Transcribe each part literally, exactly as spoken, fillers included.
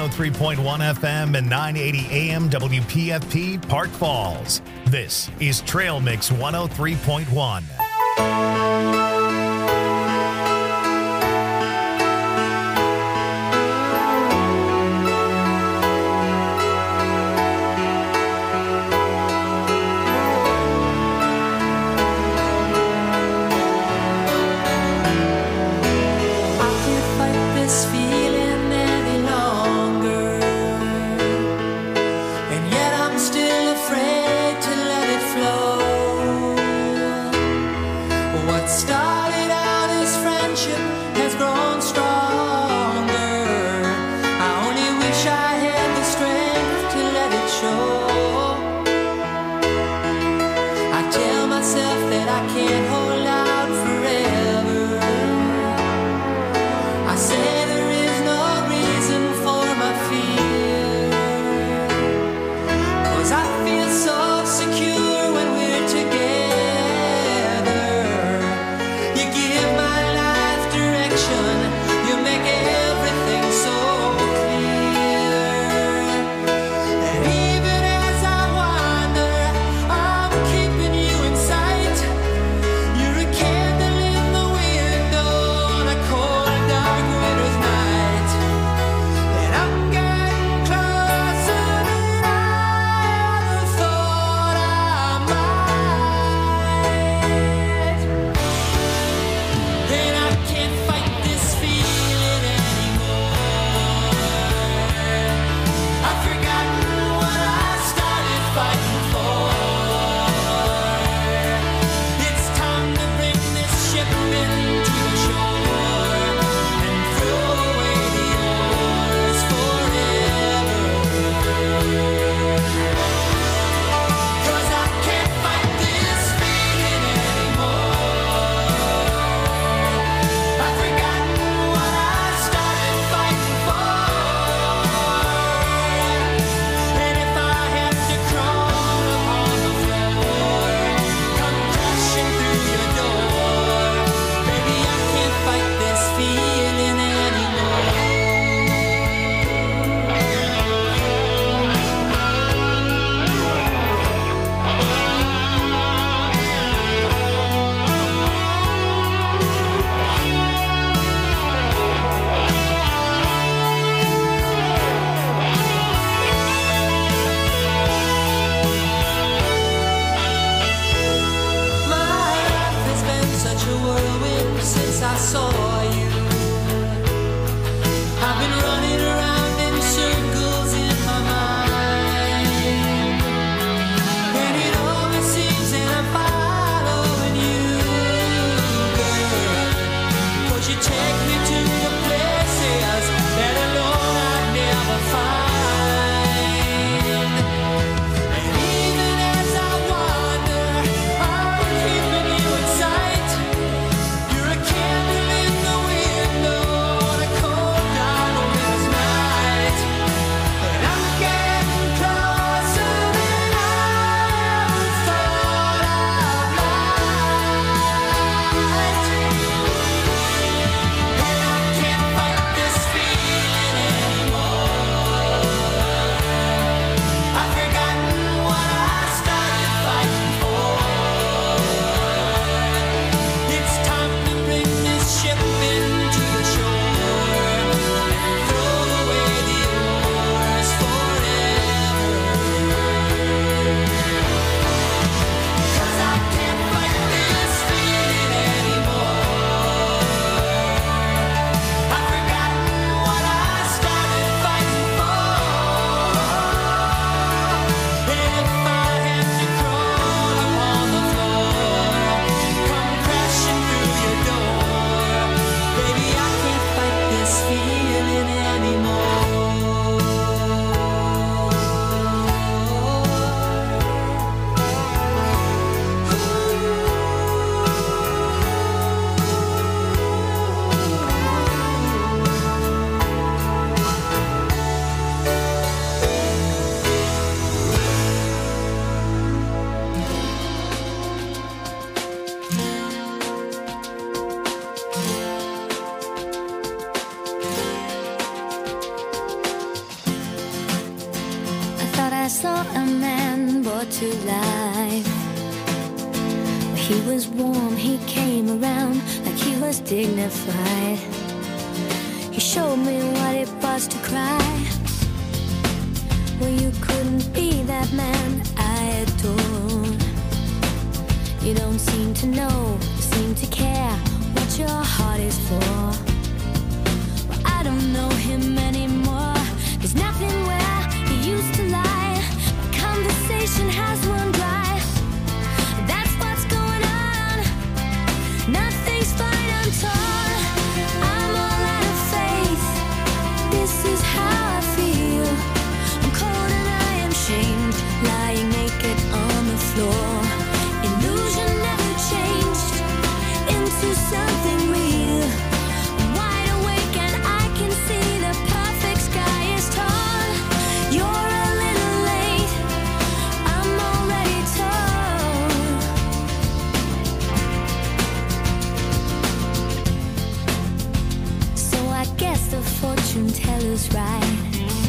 oh three point one F M and nine eighty A M W P F P Park Falls. This is Trail Mix one oh three point one. Stop. I saw a man brought to life. He was warm, he came around like he was dignified. He showed me what it was to cry. Well, you couldn't be that man I adored. You don't seem to know, seem to care what your heart is for. Well, I don't know him anymore. There's nothing where he used to lie. My conversation has run dry. That's what's going on. Nothing's fine, I'm torn. I'm all out of faith. This is how I feel. I'm cold and I am shamed, lying naked on the floor. Illusion never changed into something real. I'm wide awake and I can see the perfect sky is torn. You're a little late, I'm already torn. So I guess the fortune teller's right.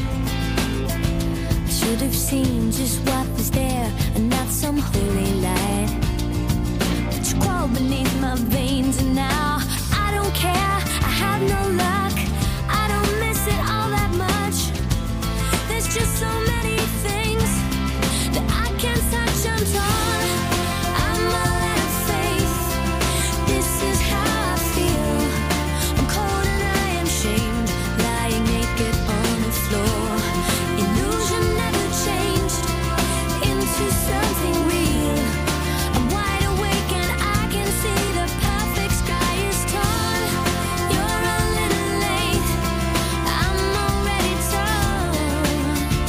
I should have seen just what was there and not some holy light. But you crawl beneath my veins and now I don't care, I have no luck. I don't miss it all that much. There's just so many things that I can't touch, I'm torn. I'm all out of faith. This is how I feel. I'm cold and I am shamed, lying naked on the floor. Illusion never changed into something real. I'm wide awake and I can see the perfect sky is torn. You're a little late, I'm already torn.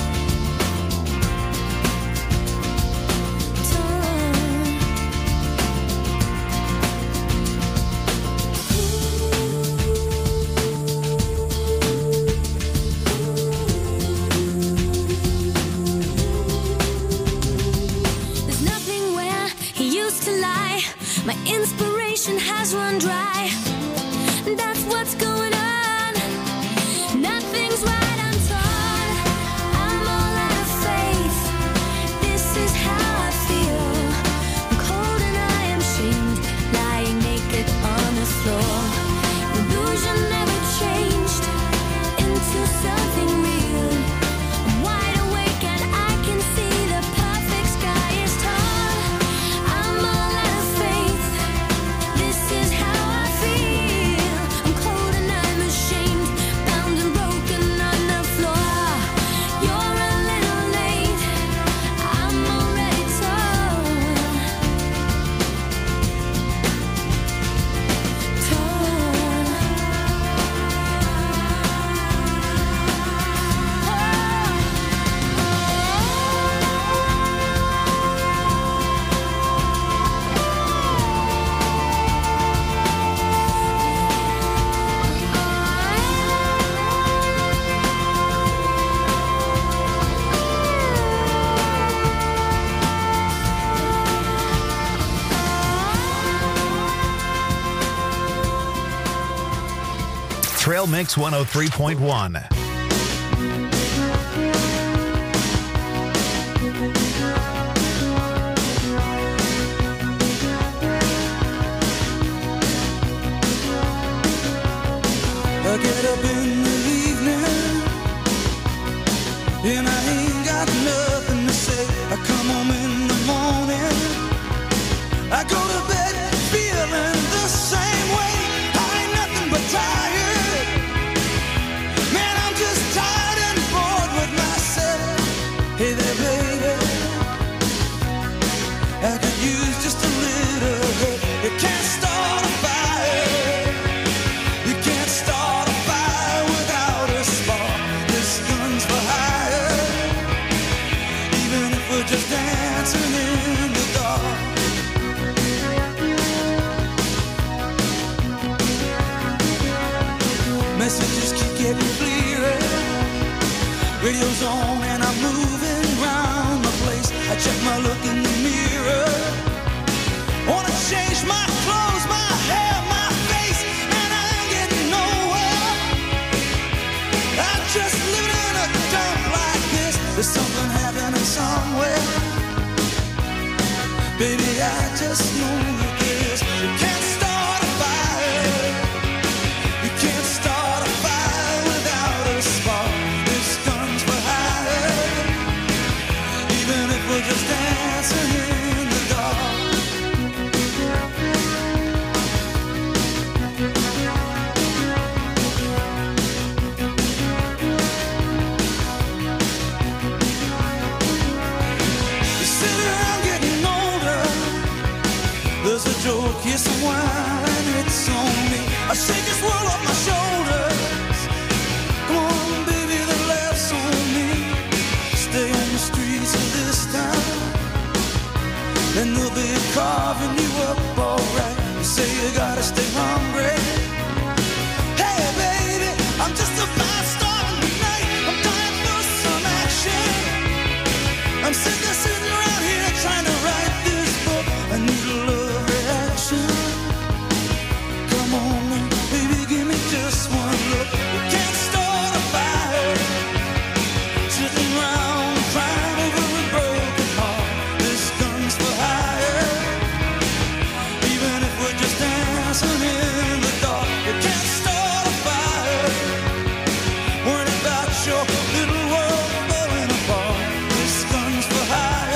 There's nothing where he used to lie. My inspiration has run dry. That's what's going on. Nothing's right, I'm torn. I'm all out of faith. This is how I feel. I'm cold and I am shamed, lying naked on the floor. Illusion never changed into something real. I'm wide awake and I can see the perfect sky is torn. I'm all out of faith. This is how I feel. I'm cold and I'm ashamed, bound and broken on the floor. You're a little late, I'm already torn. Trail Mix one oh three point one. I get up in the evening and I ain't got nothing to say. I come home in the morning, I go to bed feeling the same way. I ain't nothing but tired. Man, I'm just tired and bored with myself. Hey there, baby, I could use just a little help. You can't start a fire. You can't start a fire without a spark. This gun's for hire, even if we're just dancing in the dark. Messages keep getting clearer. Radio's on and I'm moving around the place. I check my look in the mirror. Wanna change my clothes, my hair, my face, and I ain't getting nowhere. I'm just living in a dump like this. There's something happening somewhere. Baby, I just know that this. You can't start a fire. You can't start a fire without a spark. This gun's for hire. Even if we're just dancing in the dark. There's a joke, yes, a wine, it's on me. I shake this world off my shoulders. Come on, baby, the laughs on me. Stay on the streets of this town, and they'll be carving you up alright. You say you gotta stay hungry. Hey, baby, I'm just a fast star in the night. I'm dying for some action. I'm sick of sitting around here trying to write this book. I need a love reaction. Come on, baby, give me just one look. You can't start a fire sitting around crying over a broken heart. This gun's for hire. Even if we're just dancing in the dark, you can't start a fire. Worrying about your little world falling apart. This gun's for hire.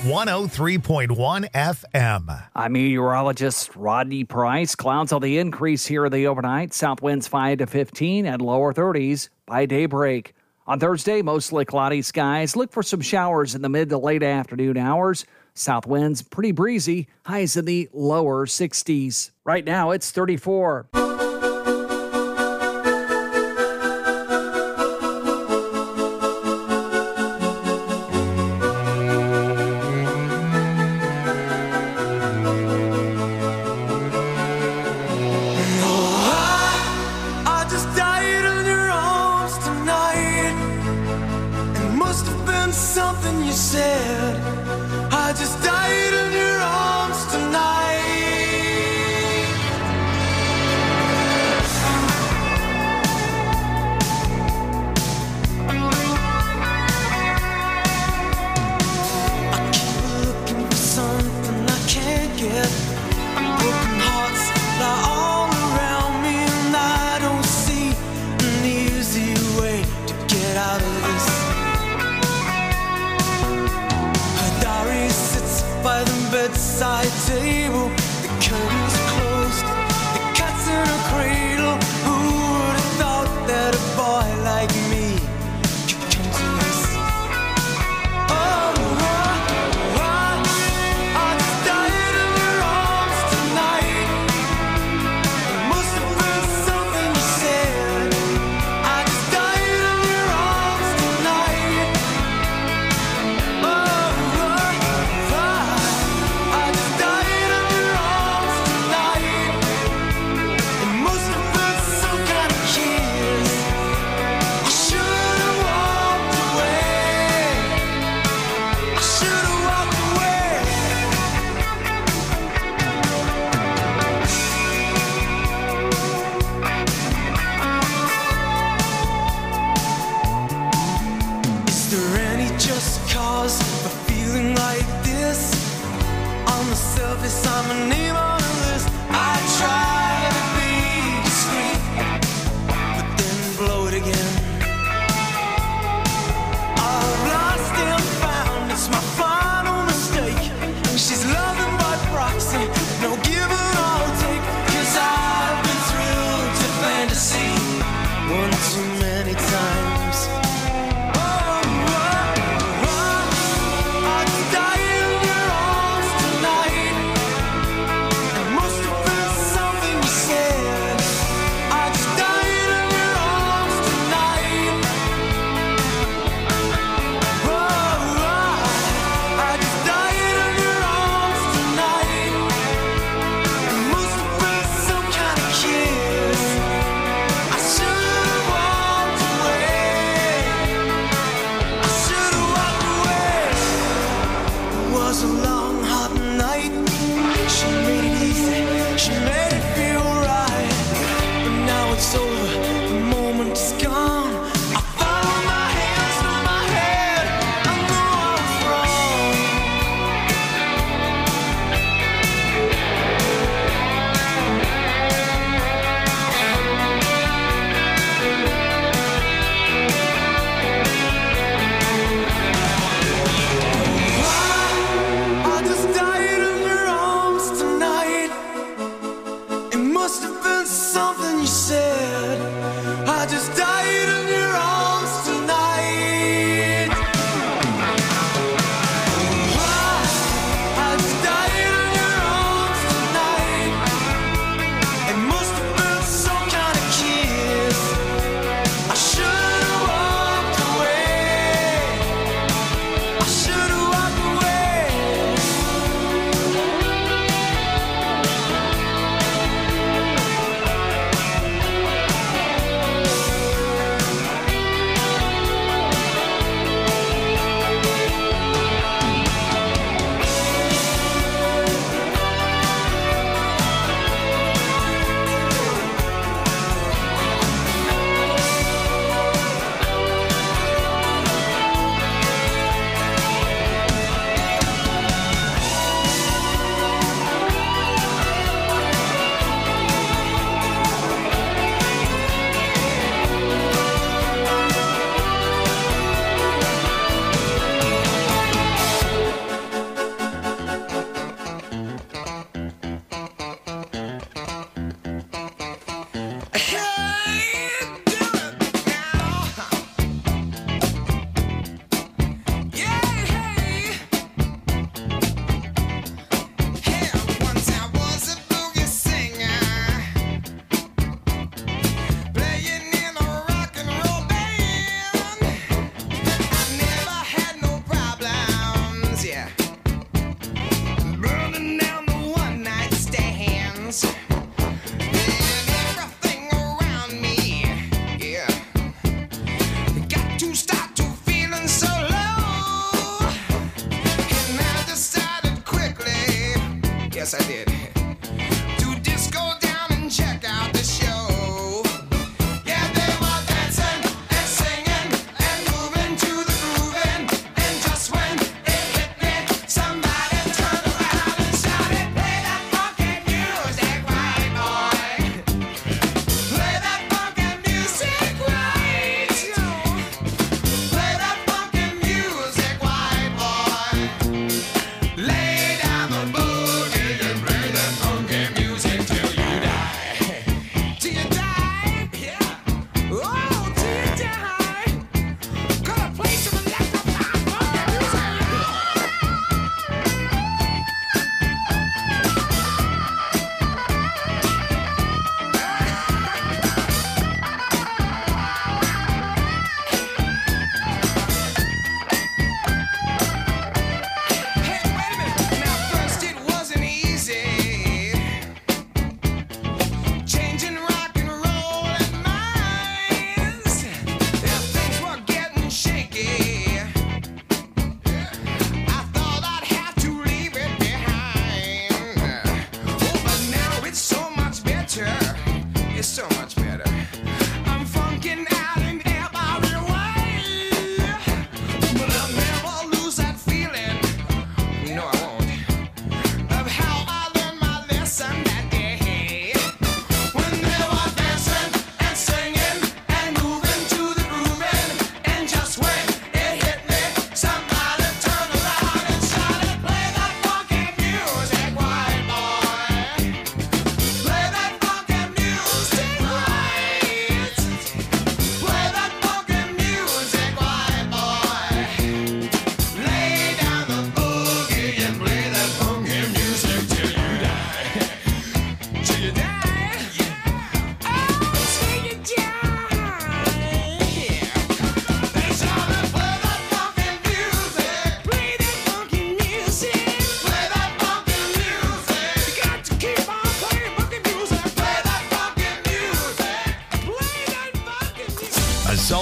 one oh three point one F M. I'm meteorologist Rodney Price. Clouds on the increase here in the overnight. South winds five to fifteen and lower thirties by daybreak. On Thursday, mostly cloudy skies. Look for some showers in the mid to late afternoon hours. South winds pretty breezy. Highs in the lower sixties. Right now, it's thirty-four. Bedside table, the curtains closed, the cat's in a cradle. Who would have thought that a boy like me could come to this? Oh, I, I, I just died in your arms tonight. It must have been something you said. I just died in your arms tonight. Oh, I, I I just died in your arms tonight. It must have been some kind of kiss. I should have walked away. I should have walked away. Is there any just cause for feeling like this? On the surface, I'm a name on a list. I try to be discreet, but then blow it again. I've lost and found, it's my final mistake. She's loving by proxy, no give and I'll take. Cause I've been thrilled to fantasy one too many times. Oh, oh, oh, I just died in your arms tonight.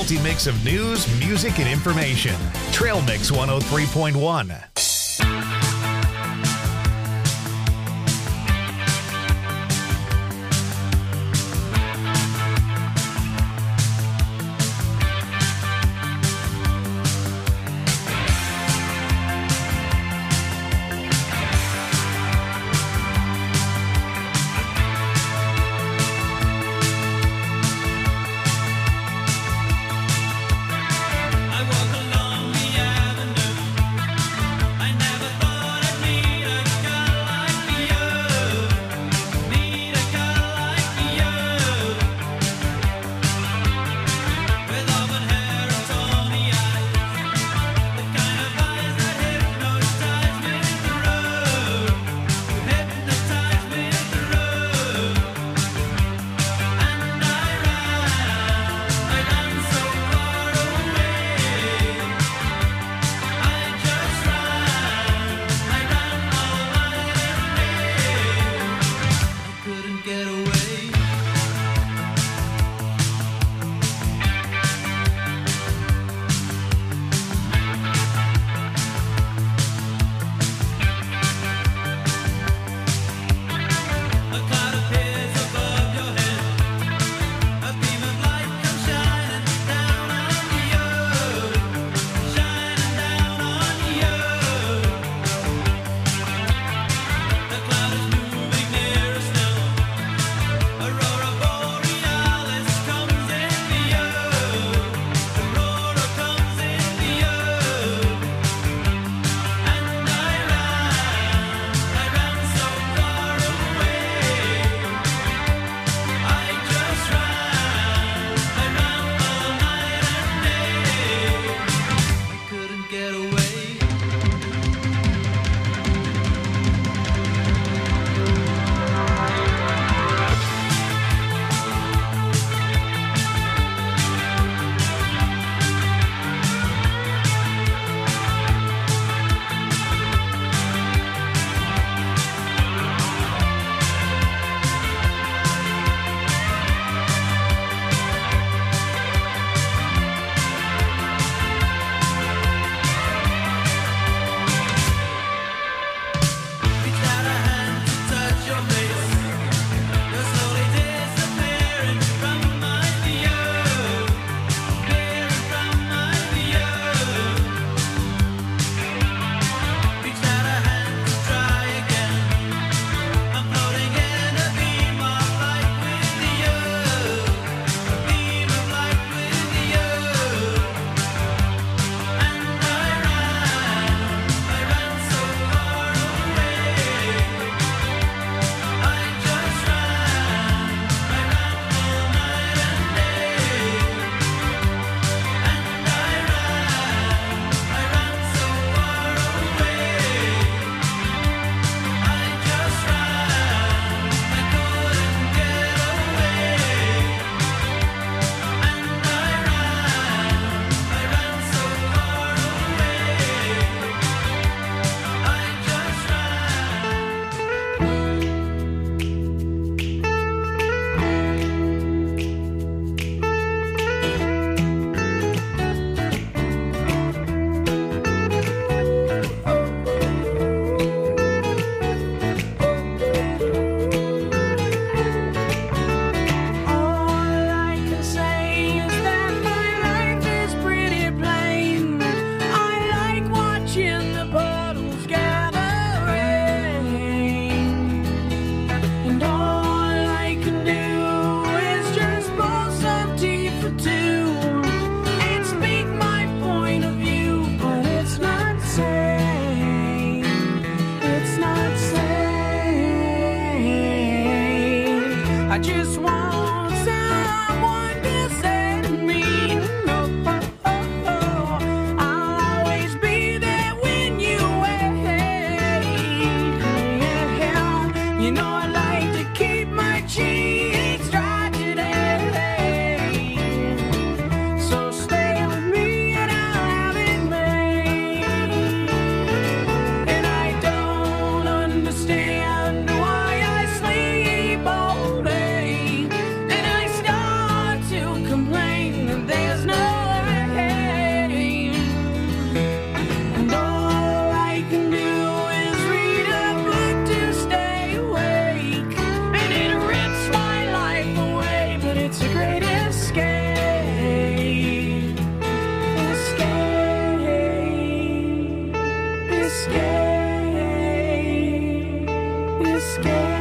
multi-mix of news, music, and information. Trail Mix one oh three point one. I walk along the avenue. escape, escape.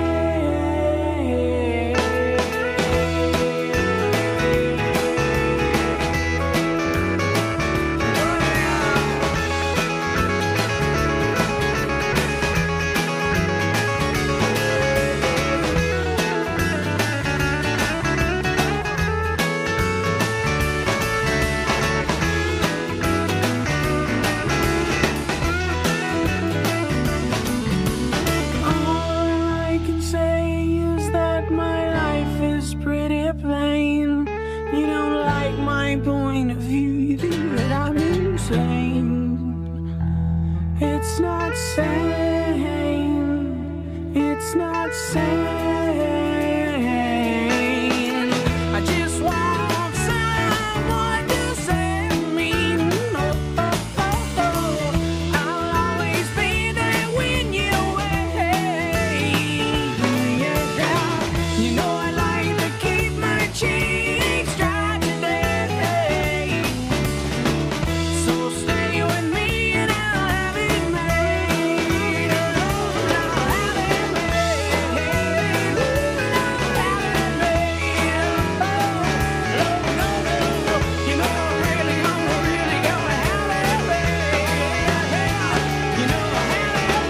It's not sane. It's not sane. I just want someone to save me. Oh, oh, oh, oh. I'll always be there when you're away. Yeah. You know I like to keep my cheeks dry today. So stay with me and I'll have it made. I'll have it made. I'll have it made. Oh, no, no, no. You know I'm really, I'm really gonna have it made. You know I'll have it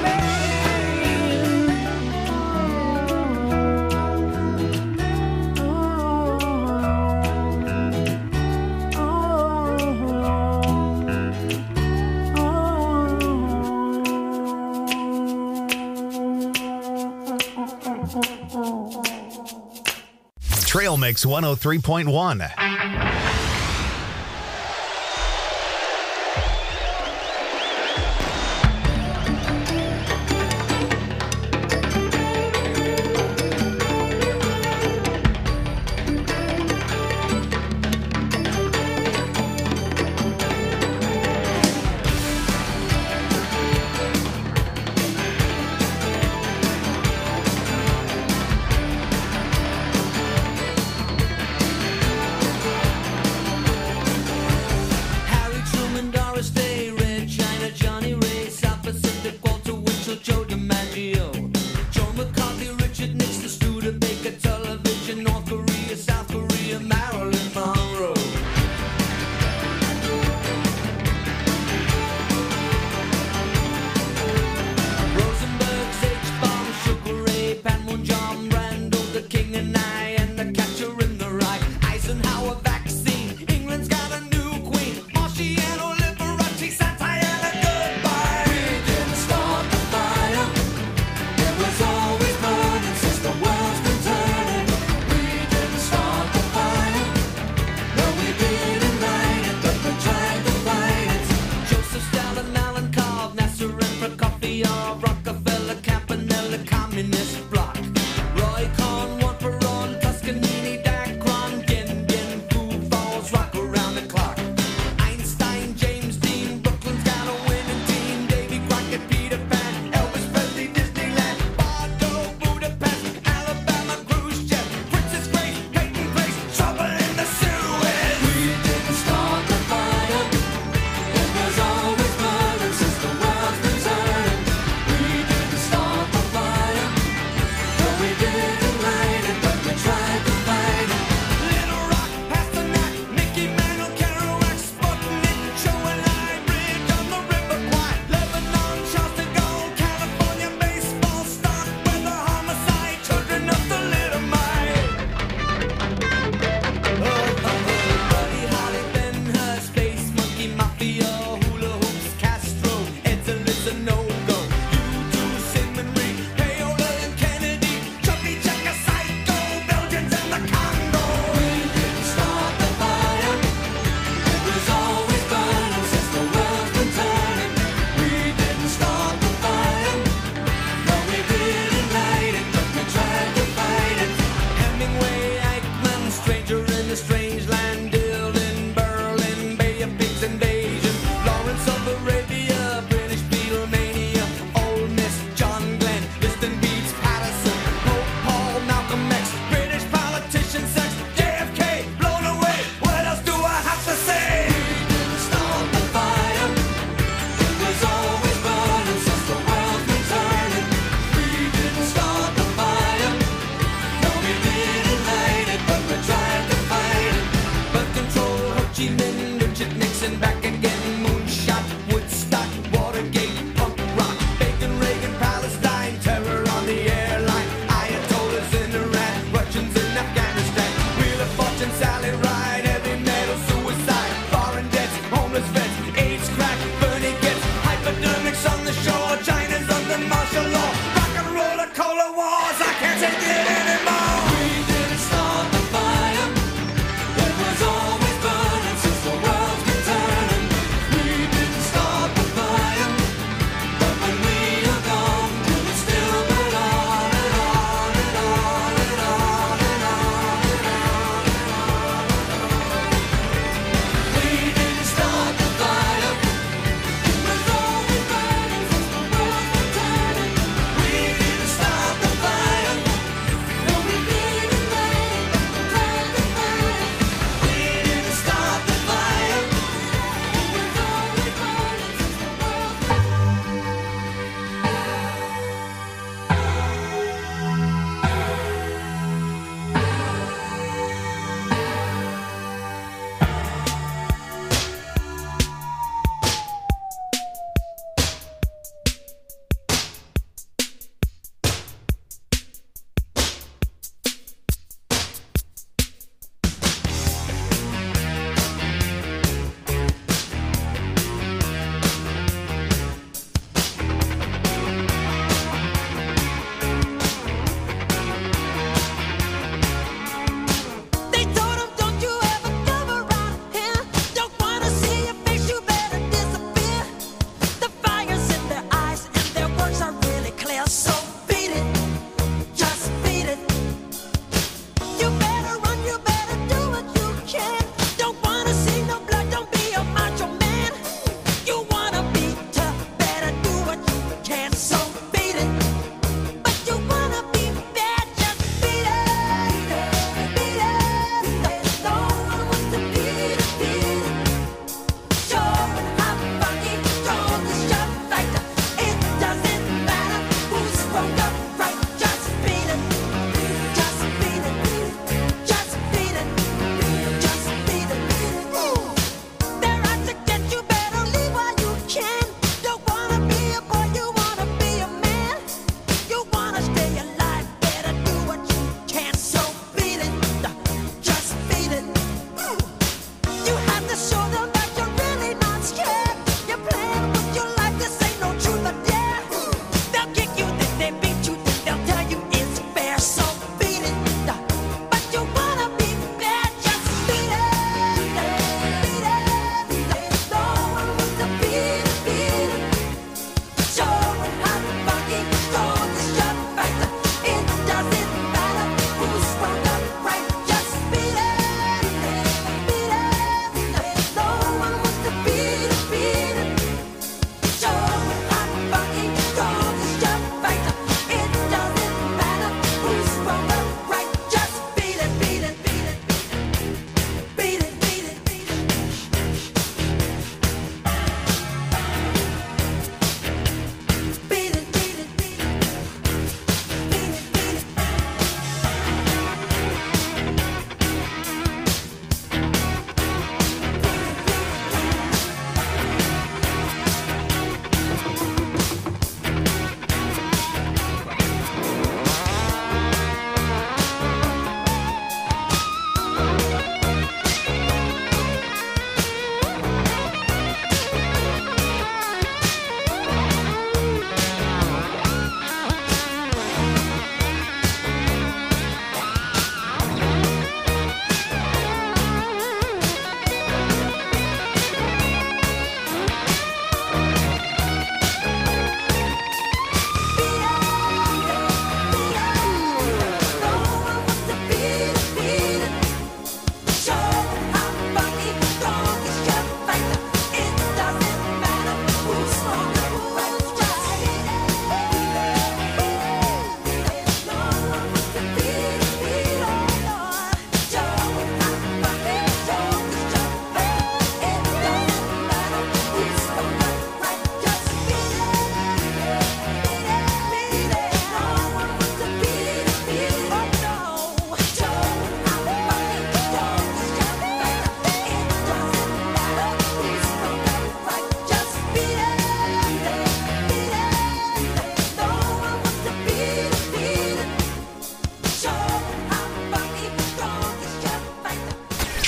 Trail Mix one oh three point one.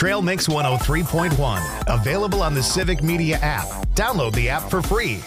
Trail Mix one oh three point one. Available on the Civic Media app. Download the app for free.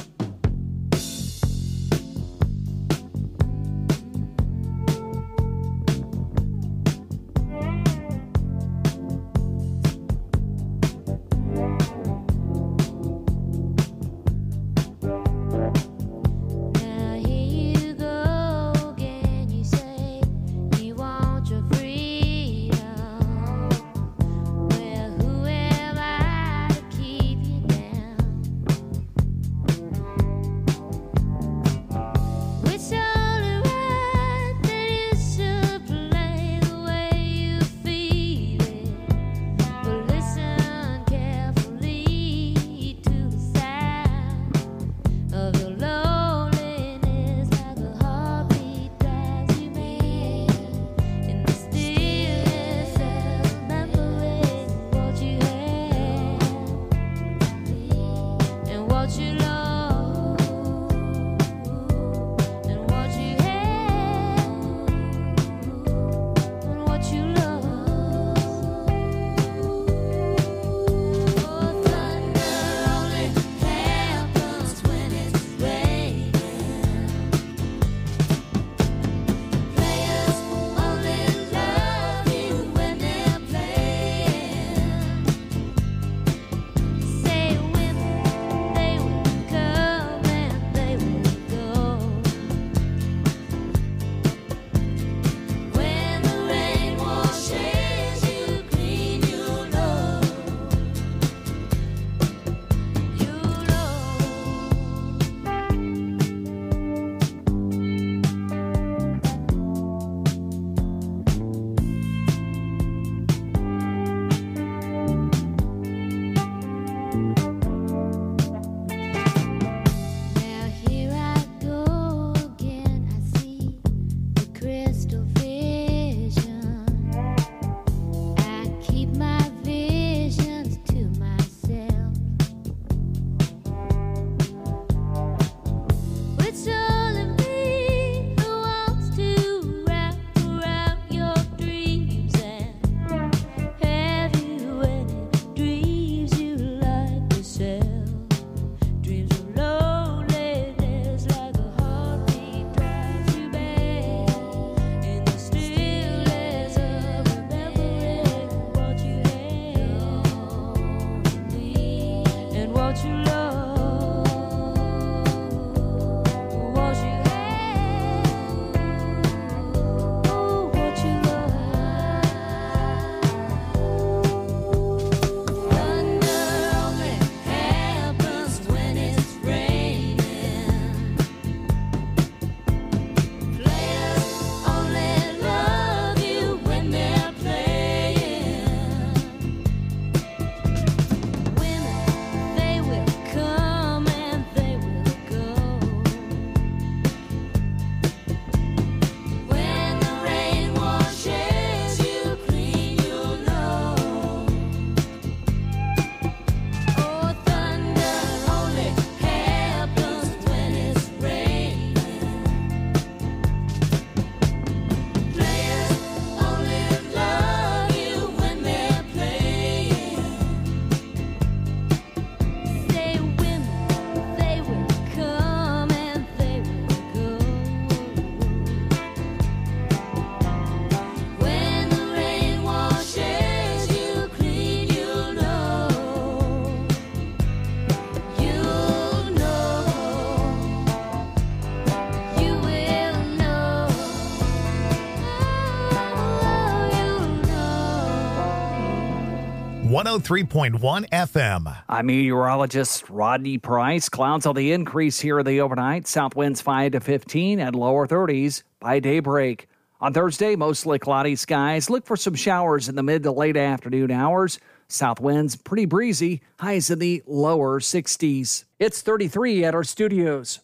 one oh three point one F M. I'm meteorologist Rodney Price. Clouds on the increase here in the overnight. South winds five to fifteen and lower thirties by daybreak. On Thursday, mostly cloudy skies. Look for some showers in the mid to late afternoon hours. South winds pretty breezy. Highs in the lower sixties. It's thirty-three at our studios.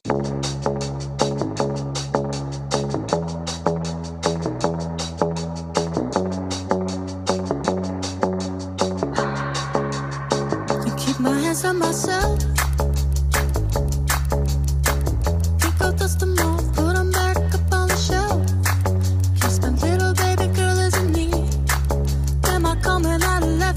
On myself, pick up dust them off, put them back up on the shelf. Kiss my little baby girl isn't me. Am I coming out of left?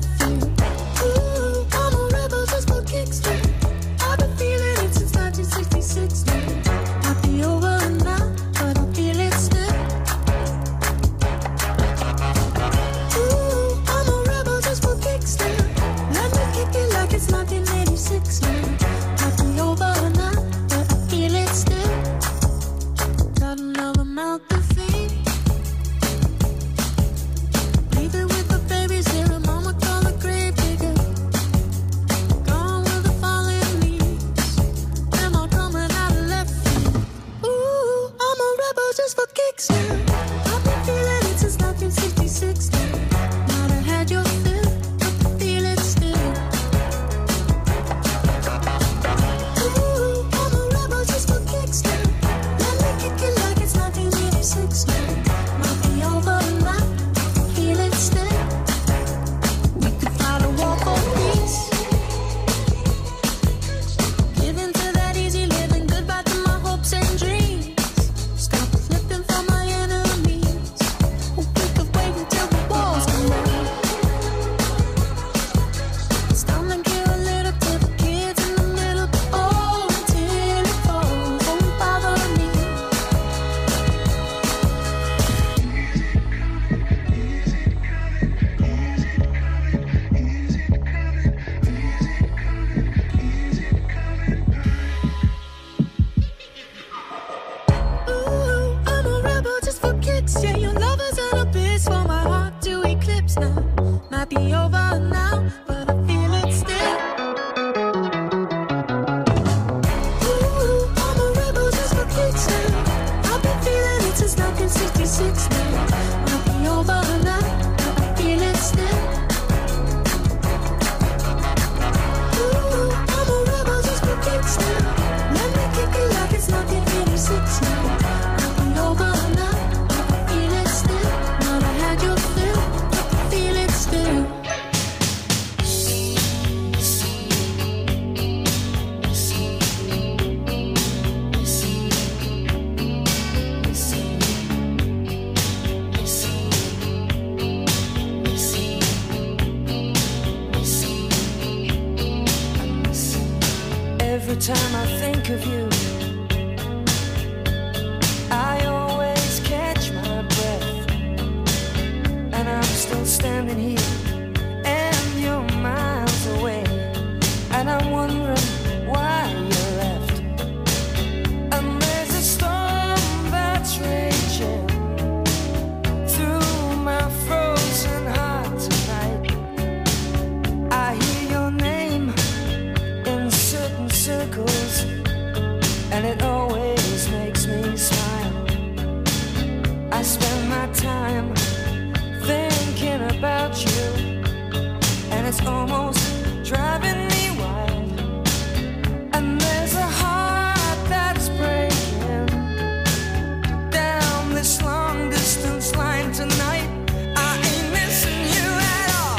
I spend my time thinking about you, and it's almost driving me wild. And there's a heart that's breaking down this long distance line tonight. I ain't missing you at all.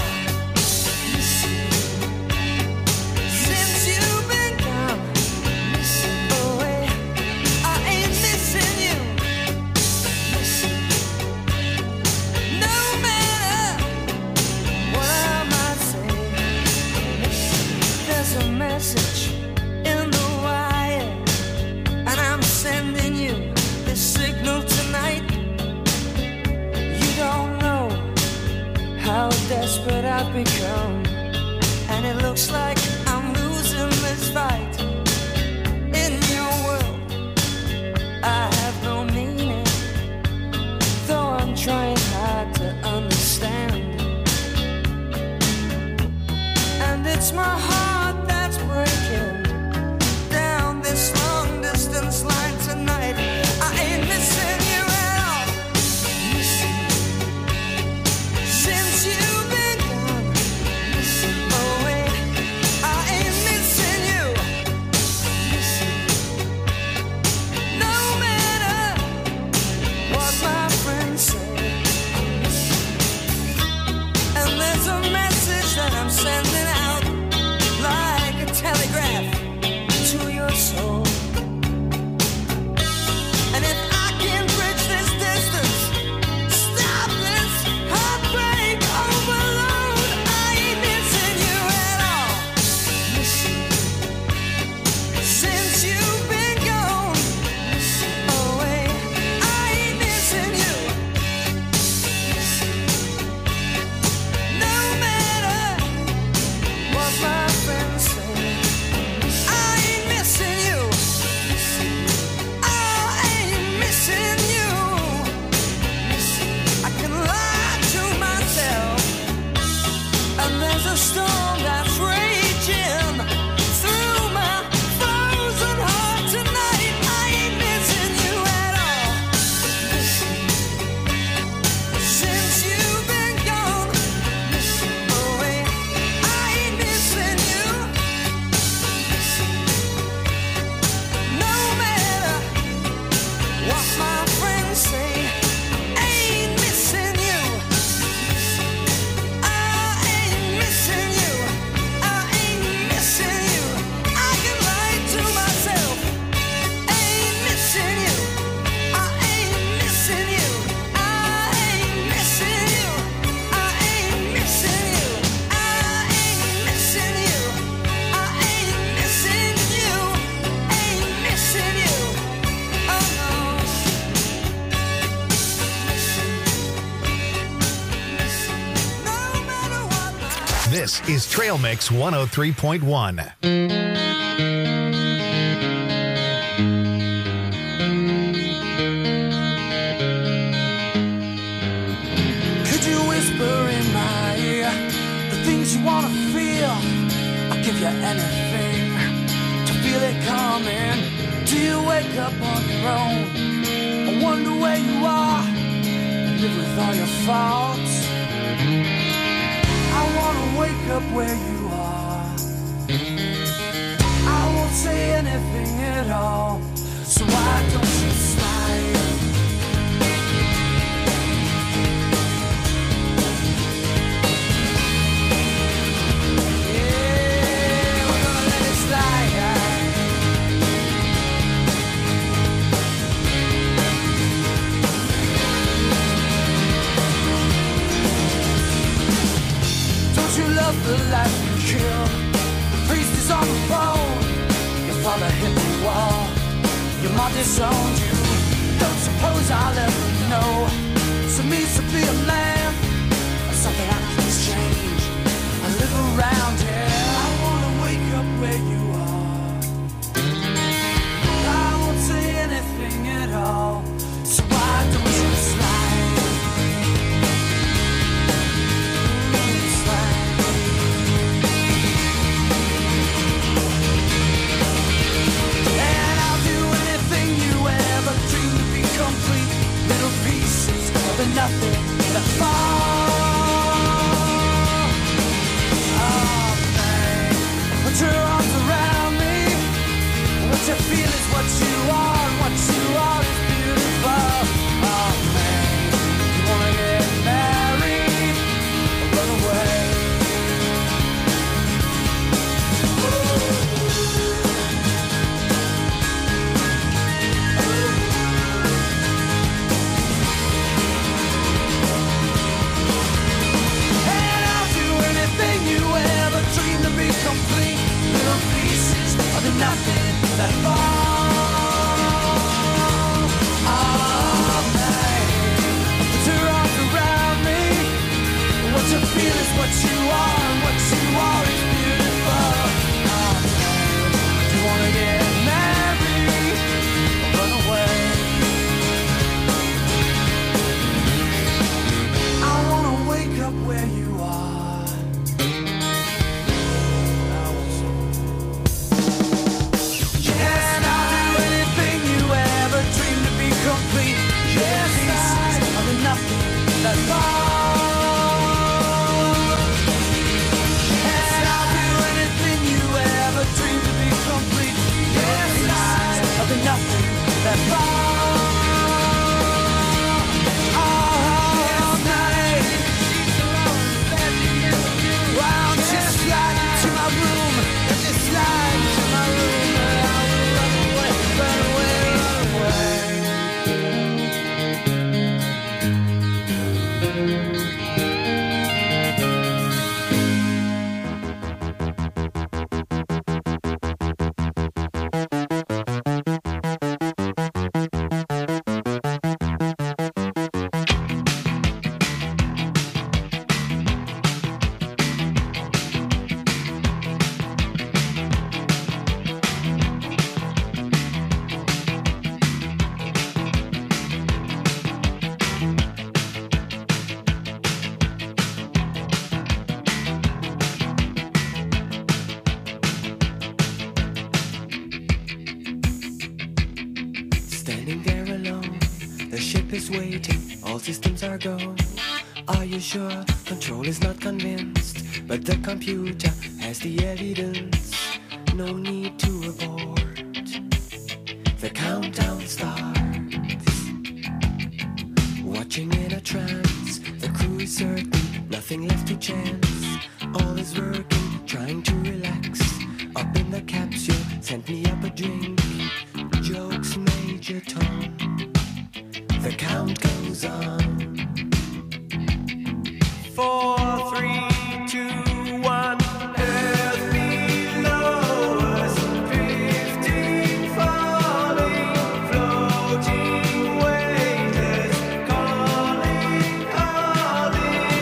Since you've been gone away, I ain't missing you. No matter what I might say, there's a message in the wire, and I'm sending you this signal tonight. You don't know how desperate I've become, and it looks like I'm losing this fight. In your world, I have no meaning, though I'm trying hard to understand. And it's my heart that's breaking down this long distance line tonight. I ain't missing you at all. Since you've been gone away, I ain't missing you. No matter what my friends say. And there's a message that I'm sending out like a telegraph to your soul. And if I can bridge this distance, stop this heartbreak overload, I ain't missing you at all. Since you've been gone away, I ain't missing you. No matter what my friends say, I ain't missing you. I ain't missing you. I can lie to myself, and there's a storm that's raging through my frozen heart tonight. I ain't missing you at all. Since you've been gone away, I ain't missing you. No matter what my friends say, ain't missing you. I ain't missing you. I ain't missing you. I can lie to myself. Ain't missing you. I ain't missing you. I ain't missing you. I ain't missing you. I ain't missing you. I ain't missing you. Ain't missing you. Oh no. No matter what my This is Trail Mix one oh three point one. Could you whisper in my ear the things you wanna feel? I'll give you anything to feel it coming. Do you wake up on your own? I wonder where you are and live with all your faults. I wanna wake up where you are. I won't say anything at all. So why don't you slide? Yeah, we're gonna let it slide. Don't you love the life you kill? The priest is on the phone. Your father hit the wall. Your mom disowned you. Don't suppose I'll ever know. So means to be a man or something I can change. I live around here. I wanna wake up where you are. I won't say anything at all. So why don't you slide? Slide. And I'll do anything you ever dreamed to be complete. Little pieces of the nothing that fall. Oh man, put your arms around me. What you feel is what you are, and what you are is beautiful. Oh man, you wanna get married or run away? And I'll do anything you ever dreamed to be complete. Little pieces of the nothing that fall. Oh man, put your arms around me. What you feel is what you are, and what you are is beautiful. Oh man, do you wanna get married or run away? I wanna wake up where you are. Yes, I'll do anything you ever dreamed to be complete. Yes, pieces of the nothing that fall. Yes, I'll do anything you ever dreamed to be complete. Yes, pieces of the nothing that fall. Oh, night. Wow, just slide into my room. Just slide into my room. I will run away, run away, run away. Standing there alone, the ship is waiting, all systems are go. Are you sure? Control is not convinced, but the computer has the evidence. No need to abort. The countdown starts. Watching in a trance, the crew is certain, nothing left to chance. All is working, trying to relax. Up in the capsule, sent me up a drink. Jokes, Major Tom. The count goes on. Four, three, two, one. Earth below us, drifting, falling, floating, weightless, calling, calling.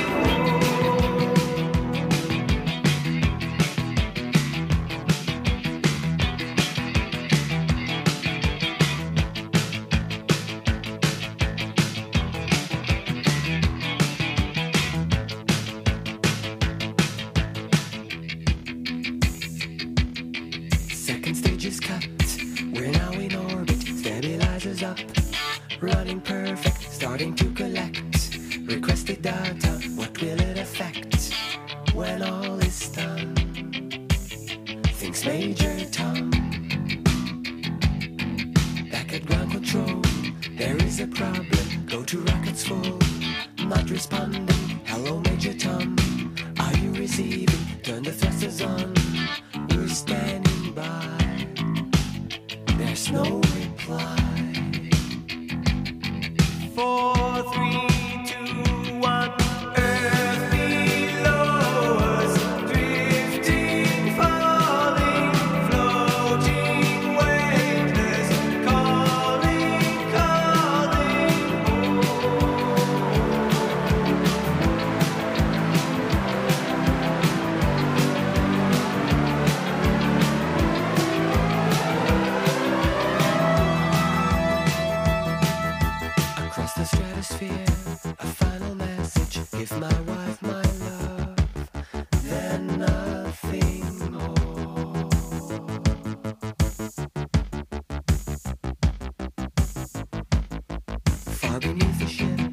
Second stage is cut. We're now in orbit. Stabilizers up. Running perfect. Starting to collect. Requested data. What will it affect when all is done? Thinks Major Tom. Back at ground control. There is a problem. Go to rockets full. Not responding. Hello, Major Tom. Are you receiving? Turn the thrusters on. We're standing by. There's no reply. Four, three, two, one. Earth below us, drifting, falling, floating, weightless, calling, calling. Across the stratosphere, a final message. Give my wife my love, then nothing more. Far beneath the ship,